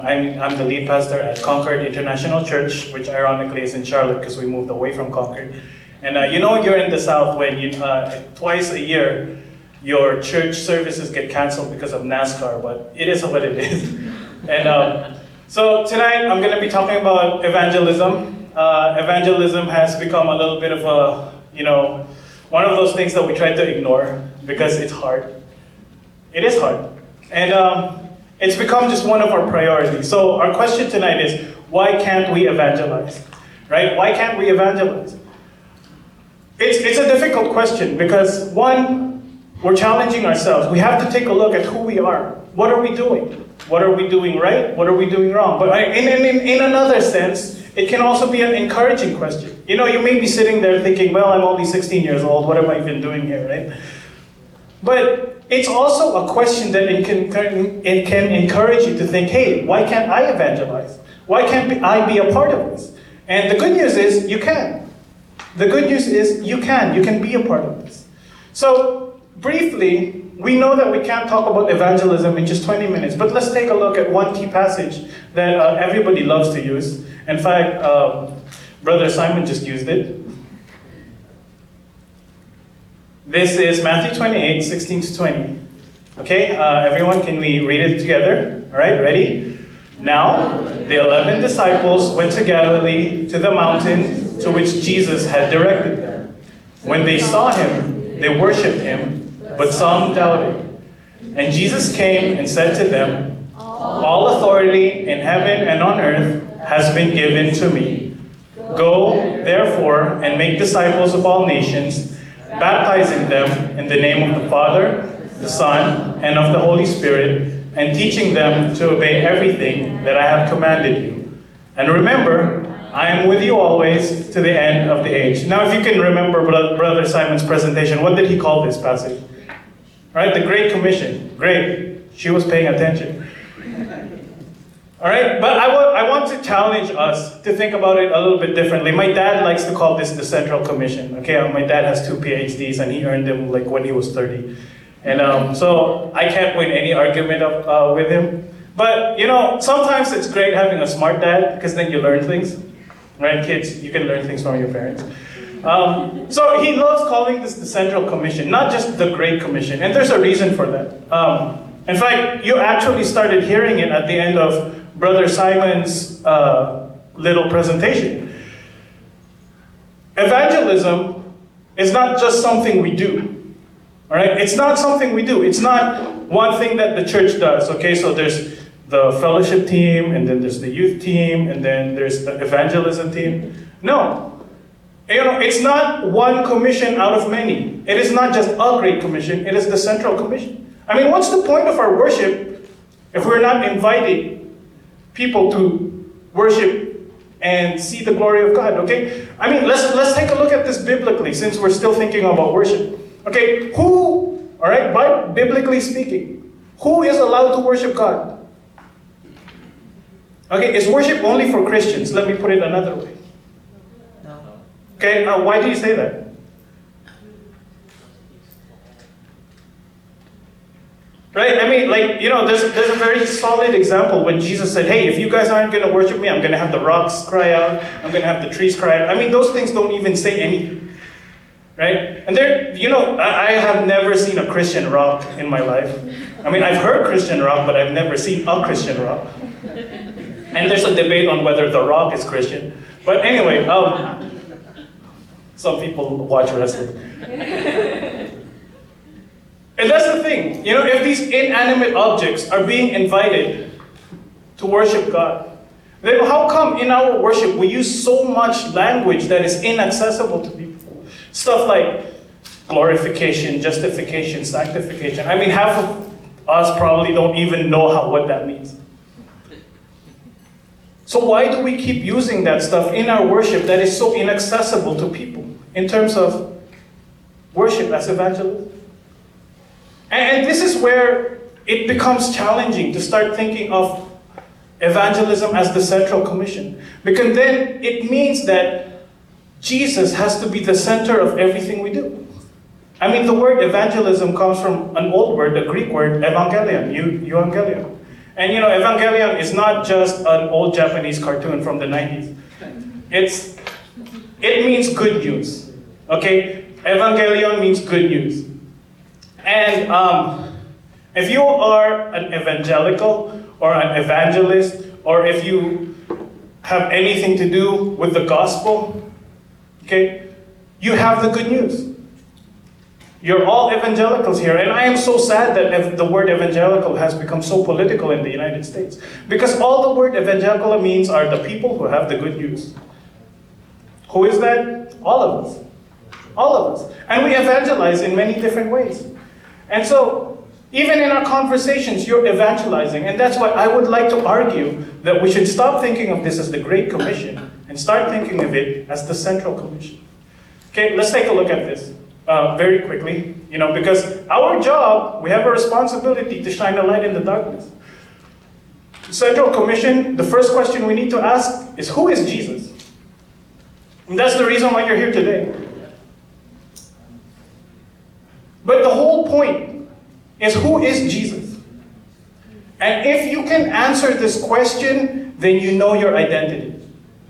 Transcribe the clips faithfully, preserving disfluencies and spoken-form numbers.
I'm, I'm the lead pastor at Concord International Church, which ironically is in Charlotte because we moved away from Concord. And uh, you know you're in the South when you uh, twice a year your church services get canceled because of NASCAR, but it is what it is. And um, so tonight I'm going to be talking about evangelism. Uh, evangelism has become a little bit of a, you know, one of those things that we try to ignore because it's hard. It is hard. And um, it's become just one of our priorities. So our question tonight is, why can't we evangelize? Right? Why can't we evangelize? It's, it's a difficult question because, one, we're challenging ourselves. We have to take a look at who we are. What are we doing? What are we doing right? What are we doing wrong? But in, in, in another sense, it can also be an encouraging question. You know, you may be sitting there thinking, well, I'm only sixteen years old. What am I even doing here, right? But it's also a question that it can, it can encourage you to think, hey, why can't I evangelize? Why can't I be a part of this? And the good news is, you can. The good news is, you can. You can be a part of this. So, briefly, we know that we can't talk about evangelism in just twenty minutes, but let's take a look at one key passage that uh, everybody loves to use. In fact, um, Brother Simon just used it. This is Matthew twenty-eight, sixteen to twenty. Okay, uh, everyone, can we read it together? All right, ready? Now, the eleven disciples went to Galilee, to the mountain to which Jesus had directed them. When they saw him, they worshipped him, but some doubted. And Jesus came and said to them, all authority in heaven and on earth has been given to me. Go, therefore, and make disciples of all nations, baptizing them in the name of the Father, the Son, and of the Holy Spirit, and teaching them to obey everything that I have commanded you. And remember, I am with you always to the end of the age. Now, if you can remember Brother Simon's presentation, what did he call this passage? Right, the Great Commission. Great. She was paying attention. All right, but I, w- I want to challenge us to think about it a little bit differently. My dad likes to call this the Central Commission. Okay, my dad has two P H Ds and he earned them like when he was thirty. And um, so I can't win any argument of, uh, with him. But, you know, sometimes it's great having a smart dad because then you learn things. Right, kids, you can learn things from your parents. Um, so he loves calling this the Central Commission, not just the Great Commission. And there's a reason for that. Um, in fact, you actually started hearing it at the end of Brother Simon's uh, little presentation. Evangelism is not just something we do. All right? It's not something we do. It's not one thing that the church does. Okay, so there's the fellowship team, and then there's the youth team, and then there's the evangelism team. No. You know, it's not one commission out of many. It is not just a Great Commission. It is the Central Commission. I mean, what's the point of our worship if we're not inviting people to worship and see the glory of God, okay? I mean, let's let's take a look at this biblically since we're still thinking about worship. Okay, who, all right, by biblically speaking, who is allowed to worship God? Okay, is worship only for Christians? Let me put it another way. No. Okay, uh, why do you say that? Right? I mean, like, you know, there's, there's a very solid example when Jesus said, hey, if you guys aren't going to worship me, I'm going to have the rocks cry out. I'm going to have the trees cry out. I mean, those things don't even say anything. Right? And there, you know, I, I have never seen a Christian rock in my life. I mean, I've heard Christian rock, but I've never seen a Christian rock. And there's a debate on whether The Rock is Christian. But anyway, um, some people watch wrestling. And that's the thing, you know, if these inanimate objects are being invited to worship God, then how come in our worship we use so much language that is inaccessible to people? Stuff like glorification, justification, sanctification. I mean, half of us probably don't even know how what that means. So why do we keep using that stuff in our worship that is so inaccessible to people in terms of worship as evangelism? And this is where it becomes challenging to start thinking of evangelism as the Central Commission. Because then it means that Jesus has to be the center of everything we do. I mean, the word evangelism comes from an old word, the Greek word, evangelion, eu- euangelion. And you know, Evangelion is not just an old Japanese cartoon from the nineties. It's, it means good news, okay? Evangelion means good news. And um, if you are an evangelical or an evangelist, or if you have anything to do with the gospel, okay, you have the good news. You're all evangelicals here, and I am so sad that the word evangelical has become so political in the United States. Because all the word evangelical means are the people who have the good news. Who is that? All of us. All of us. And we evangelize in many different ways. And so, even in our conversations, you're evangelizing. And that's why I would like to argue that we should stop thinking of this as the Great Commission and start thinking of it as the Central Commission. Okay, let's take a look at this. Uh, very quickly, you know, because our job, we have a responsibility to shine a light in the darkness. Central Commission, the first question we need to ask is, who is Jesus? And that's the reason why you're here today. But the whole point is, who is Jesus? And if you can answer this question, then you know your identity.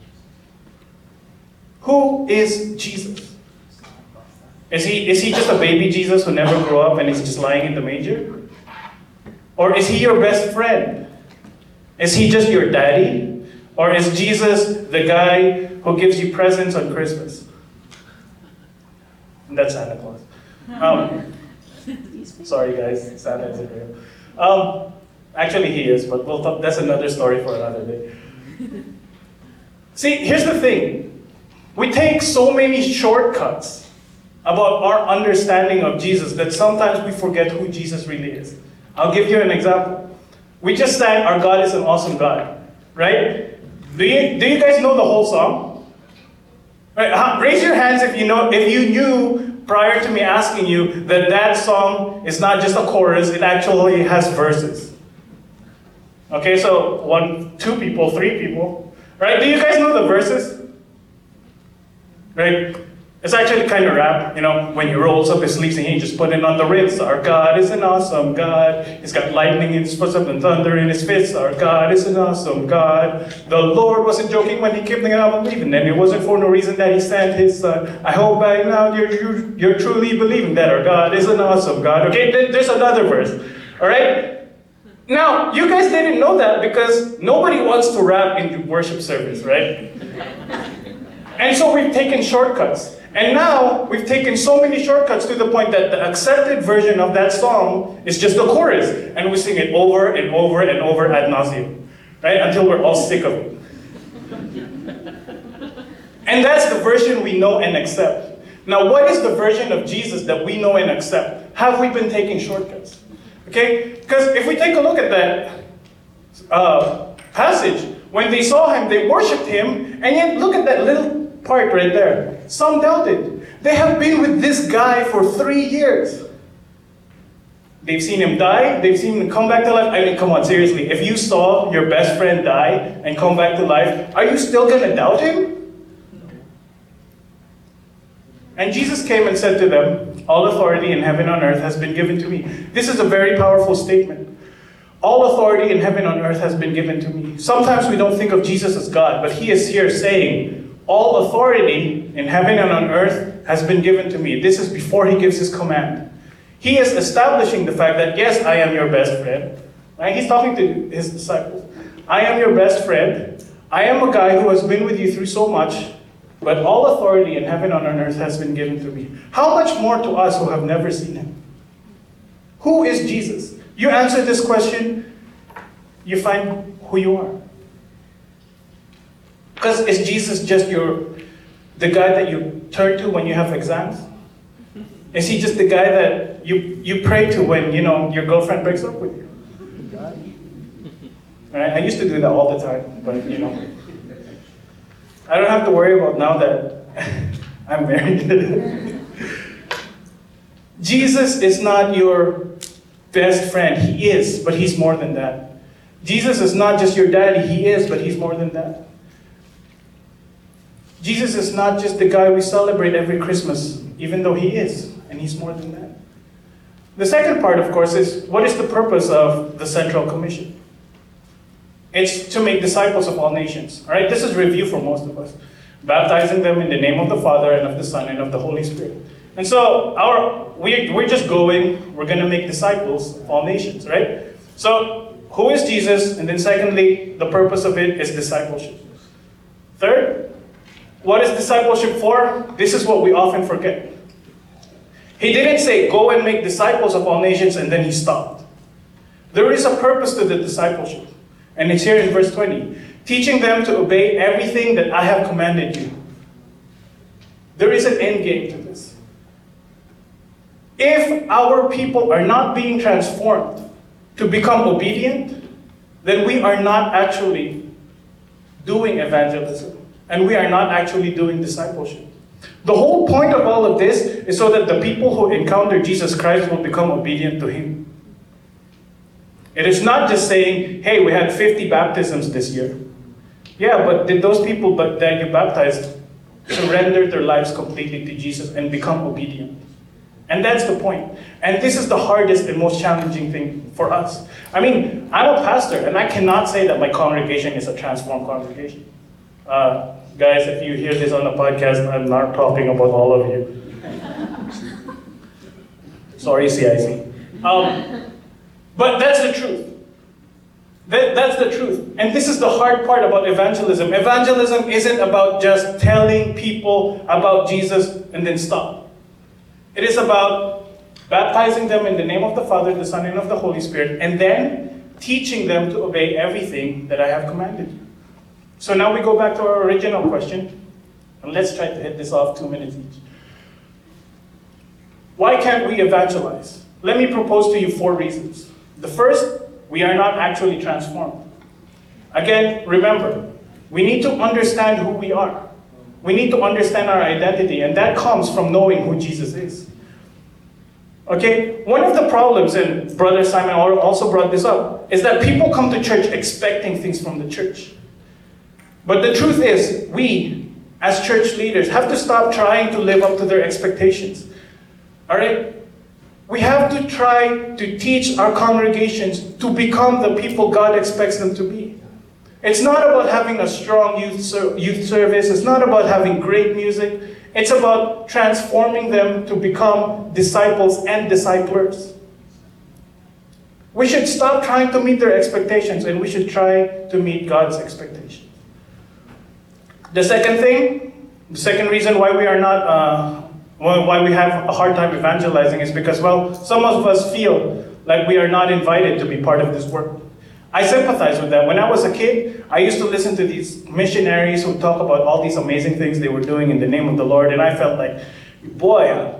Who is Jesus? Is he, is he just a baby Jesus who never grew up and is just lying in the manger? Or is he your best friend? Is he just your daddy? Or is Jesus the guy who gives you presents on Christmas? And that's Santa Claus. Um, sorry guys, Santa isn't real. Um, actually he is, but we'll talk, that's another story for another day. See, here's the thing. We take so many shortcuts about our understanding of Jesus that sometimes we forget who Jesus really is. I'll give you an example. We just sang Our God is an Awesome God, right? Do you, do you guys know the whole song? Right, raise your hands if you know, if you knew prior to me asking you that that song is not just a chorus, it actually has verses. Okay, so one, two people, three people, right? Do you guys know the verses? Right? It's actually kind of rap, you know, when he rolls up his sleeves and he just put it on the Ritz. Our God is an awesome God. He's got lightning in his footsteps and thunder in his fists. Our God is an awesome God. The Lord wasn't joking when he kept thinking I'm believing, and it wasn't for no reason that he sent his son. I hope by now you're, you're, you're truly believing that our God is an awesome God. Okay, there's another verse, all right? Now, you guys didn't know that because nobody wants to rap in worship service, right? And so we've taken shortcuts. And now, we've taken so many shortcuts to the point that the accepted version of that song is just the chorus. And we sing it over and over and over ad nauseum, right? Until we're all sick of it. And that's the version we know and accept. Now, what is the version of Jesus that we know and accept? Have we been taking shortcuts? Okay? Because if we take a look at that uh, passage, when they saw him, they worshipped him, and yet look at that little part right there. Some doubted. They have been with this guy for three years. They've seen him die. They've seen him come back to life. I mean, come on, seriously. If you saw your best friend die and come back to life, are you still going to doubt him? And Jesus came and said to them, all authority in heaven and on earth has been given to me. This is a very powerful statement. All authority in heaven and on earth has been given to me. Sometimes we don't think of Jesus as God, but he is here saying, all authority in heaven and on earth has been given to me. This is before he gives his command. He is establishing the fact that, yes, I am your best friend. Right? He's talking to his disciples. I am your best friend. I am a guy who has been with you through so much, but all authority in heaven and on earth has been given to me. How much more to us who have never seen him? Who is Jesus? You answer this question, you find who you are. Because is Jesus just your, the guy that you turn to when you have exams? Is he just the guy that you, you pray to when, you know, your girlfriend breaks up with you? Right? I used to do that all the time, but you know. I don't have to worry about now that I'm married. Jesus is not your best friend. He is, but he's more than that. Jesus is not just your daddy. He is, but he's more than that. Jesus is not just the guy we celebrate every Christmas, even though he is, and he's more than that. The second part, of course, is what is the purpose of the Central Commission? It's to make disciples of all nations. All right, this is review for most of us. Baptizing them in the name of the Father and of the Son and of the Holy Spirit. And so our we, we're just going, we're going to make disciples of all nations, right? So who is Jesus? And then secondly, the purpose of it is discipleship. Third, what is discipleship for? This is what we often forget. He didn't say, go and make disciples of all nations, and then he stopped. There is a purpose to the discipleship. And it's here in verse twenty. Teaching them to obey everything that I have commanded you. There is an end game to this. If our people are not being transformed to become obedient, then we are not actually doing evangelism. And we are not actually doing discipleship. The whole point of all of this is so that the people who encounter Jesus Christ will become obedient to him. It is not just saying, hey, we had fifty baptisms this year. Yeah, but did those people that you baptized surrender their lives completely to Jesus and become obedient? And that's the point. And this is the hardest and most challenging thing for us. I mean, I'm a pastor, and I cannot say that my congregation is a transformed congregation. Uh, guys, if you hear this on the podcast, I'm not talking about all of you. Sorry, C I C. Um, but that's the truth. That, that's the truth. And this is the hard part about evangelism. Evangelism isn't about just telling people about Jesus and then stop. It is about baptizing them in the name of the Father, the Son, and of the Holy Spirit, and then teaching them to obey everything that I have commanded you. So now we go back to our original question, and let's try to hit this off two minutes each. Why can't we evangelize? Let me propose to you four reasons. The first, we are not actually transformed. Again, remember, we need to understand who we are. We need to understand our identity, and that comes from knowing who Jesus is. Okay, one of the problems, and Brother Simon also brought this up, is that people come to church expecting things from the church. But the truth is, we, as church leaders, have to stop trying to live up to their expectations. All right? We have to try to teach our congregations to become the people God expects them to be. It's not about having a strong youth, ser- youth service. It's not about having great music. It's about transforming them to become disciples and disciplers. We should stop trying to meet their expectations, and we should try to meet God's expectations. The second thing, the second reason why we are not, uh, why we have a hard time evangelizing is because, well, some of us feel like we are not invited to be part of this work. I sympathize with that. When I was a kid, I used to listen to these missionaries who talk about all these amazing things they were doing in the name of the Lord, and I felt like, boy,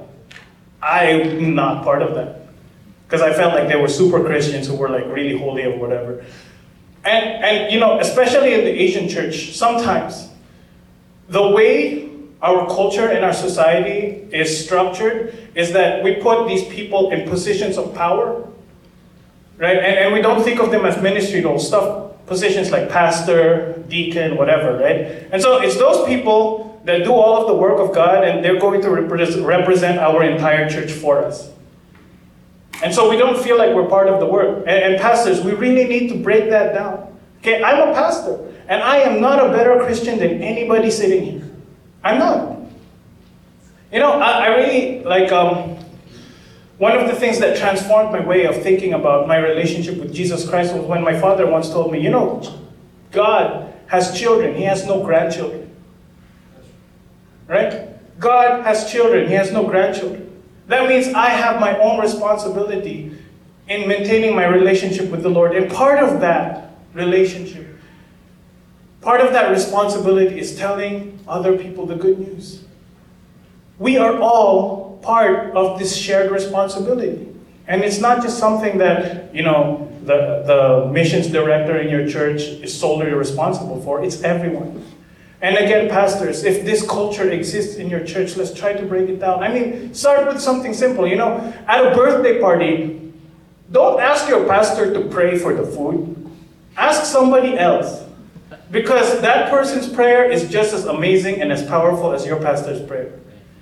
I'm not part of that. Because I felt like they were super Christians who were like really holy or whatever. And, and you know, especially in the Asian church, sometimes the way our culture and our society is structured is that we put these people in positions of power, right? And, and we don't think of them as ministry roles, stuff, positions like pastor, deacon, whatever, right? And so it's those people that do all of the work of God, and they're going to repre- represent our entire church for us. And so we don't feel like we're part of the work. And, and pastors, we really need to break that down. Okay, I'm a pastor, and I am not a better Christian than anybody sitting here. I'm not. You know, I, I really, like, um, one of the things that transformed my way of thinking about my relationship with Jesus Christ was when my father once told me, you know, God has children, he has no grandchildren. Right? God has children, he has no grandchildren. That means I have my own responsibility in maintaining my relationship with the Lord. And part of that relationship, part of that responsibility is telling other people the good news. We are all part of this shared responsibility. And it's not just something that, you know, the, the missions director in your church is solely responsible for. It's everyone. And again, pastors, if this culture exists in your church, let's try to break it down. I mean, start with something simple. You know, at a birthday party, don't ask your pastor to pray for the food. Ask somebody else. Because that person's prayer is just as amazing and as powerful as your pastor's prayer.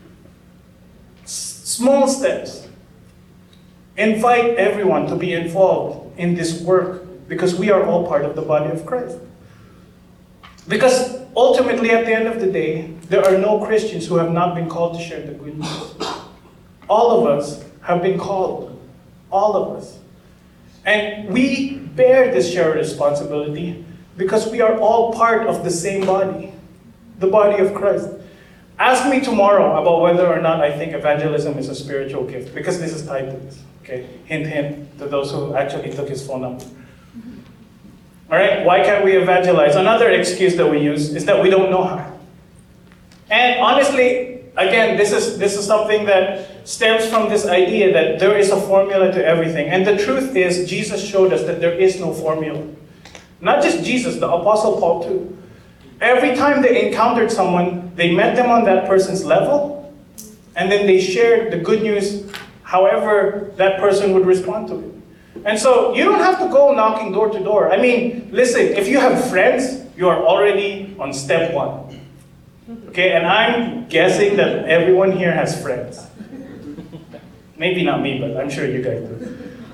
S- small steps. Invite everyone to be involved in this work Because we are all part of the body of Christ. Because ultimately, at the end of the day, there are no Christians who have not been called to share the good news. All of us have been called. All of us. And we bear this shared responsibility because we are all part of the same body, the body of Christ. Ask me tomorrow about whether or not I think evangelism is a spiritual gift, because this is tied to this. Okay, hint, hint to those who actually took his phone number. All right, why can't we evangelize? Another excuse that we use is that we don't know how. And honestly, again, this is this is something that stems from this idea that there is a formula to everything. And the truth is, Jesus showed us that there is no formula. Not just Jesus, the Apostle Paul too. Every time they encountered someone, they met them on that person's level, and then they shared the good news however that person would respond to it. And so you don't have to go knocking door to door. I mean, listen, if you have friends, you are already on step one. Okay, and I'm guessing that everyone here has friends. Maybe not me, but I'm sure you guys do.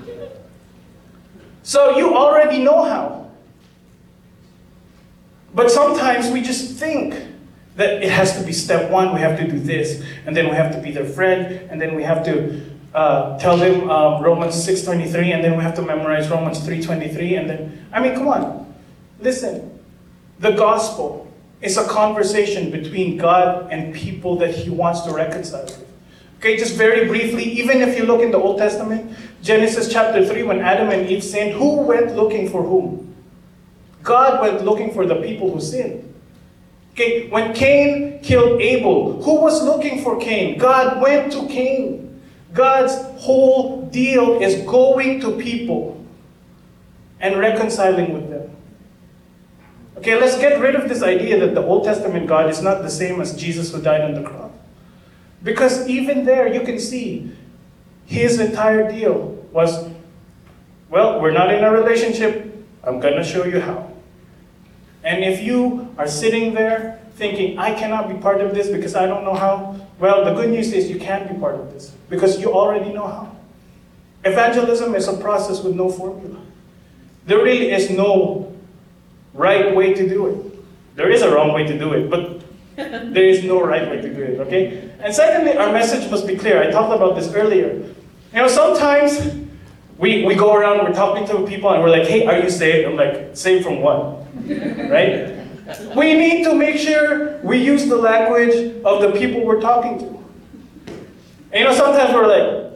So you already know how. But sometimes we just think that it has to be step one, we have to do this, and then we have to be their friend, and then we have to uh, tell them uh, Romans six twenty-three, and then we have to memorize Romans three twenty-three, and then, I mean, come on. Listen, the gospel is a conversation between God and people that he wants to reconcile with. Okay, just very briefly, even if you look in the Old Testament, Genesis chapter three, when Adam and Eve sinned, who went looking for whom? God went looking for the people who sinned. Okay, when Cain killed Abel, who was looking for Cain? God went to Cain. God's whole deal is going to people and reconciling with them. Okay, let's get rid of this idea that the Old Testament God is not the same as Jesus who died on the cross. Because even there you can see his entire deal was, well, we're not in a relationship, I'm going to show you how. And if you are sitting there thinking, I cannot be part of this because I don't know how, well, the good news is you can be part of this because you already know how. Evangelism is a process with no formula. There really is no right way to do it. There is a wrong way to do it, but there is no right way to do it, okay? And secondly, our message must be clear. I talked about this earlier. You know, sometimes we, we go around, we're talking to people, and we're like, hey, are you saved? I'm like, saved from what? Right? We need to make sure we use the language of the people we're talking to. And you know, sometimes we're like,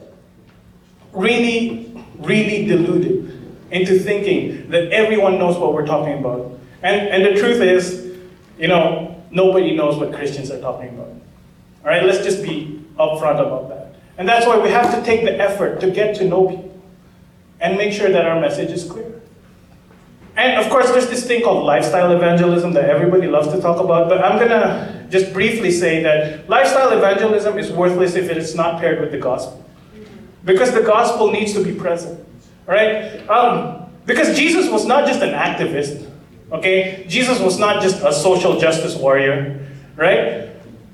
really, really deluded into thinking that everyone knows what we're talking about. And, and the truth is, you know, nobody knows what Christians are talking about. All right, let's just be upfront about that. And that's why we have to take the effort to get to know people and make sure that our message is clear. And of course, there's this thing called lifestyle evangelism that everybody loves to talk about, but I'm gonna just briefly say that lifestyle evangelism is worthless if it is not paired with the gospel. Because the gospel needs to be present, all right? Um, because Jesus was not just an activist, okay? Jesus was not just a social justice warrior, right?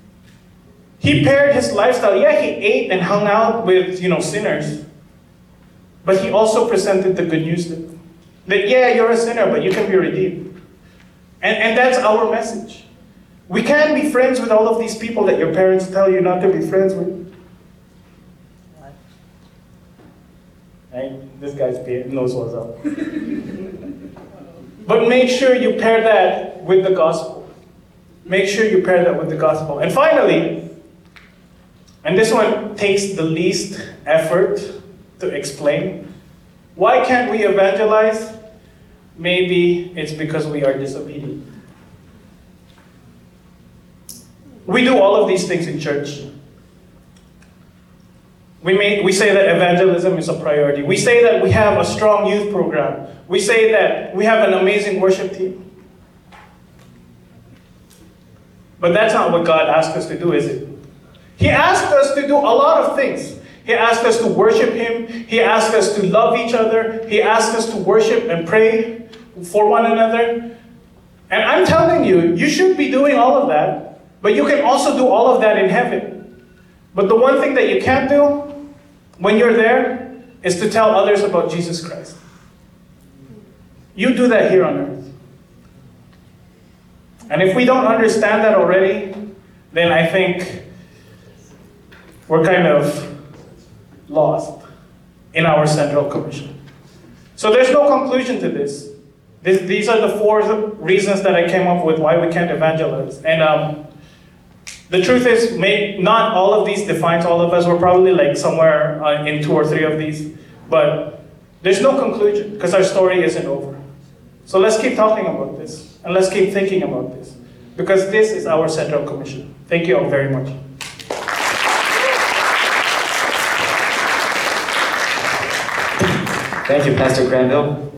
He paired his lifestyle. Yeah, he ate and hung out with, you know, sinners, but he also presented the good news to them. That, yeah, you're a sinner, but you can be redeemed. And, and that's our message. We can't be friends with all of these people that your parents tell you not to be friends with. Right? This guy's knows what's up. But make sure you pair that with the gospel. Make sure you pair that with the gospel. And finally, and this one takes the least effort to explain, why can't we evangelize? Maybe it's because we are disobedient. We do all of these things in church. We, may, we say that evangelism is a priority. We say that we have a strong youth program. We say that we have an amazing worship team. But that's not what God asked us to do, is it? He asked us to do a lot of things. He asked us to worship him. He asked us to love each other. He asked us to worship and pray for one another. And I'm telling you, you should be doing all of that, but you can also do all of that in heaven. But the one thing that you can't do when you're there is to tell others about Jesus Christ. You do that here on earth. And if we don't understand that already, then I think we're kind of lost in our Central Commission. So there's no conclusion to this. this these are the four reasons that I came up with why we can't evangelize. And um, the truth is, may, not all of these defines all of us. We're probably like somewhere uh, in two or three of these. But there's no conclusion because our story isn't over. So let's keep talking about this. And let's keep thinking about this. Because this is our Central Commission. Thank you all very much. Thank you, Pastor Granville.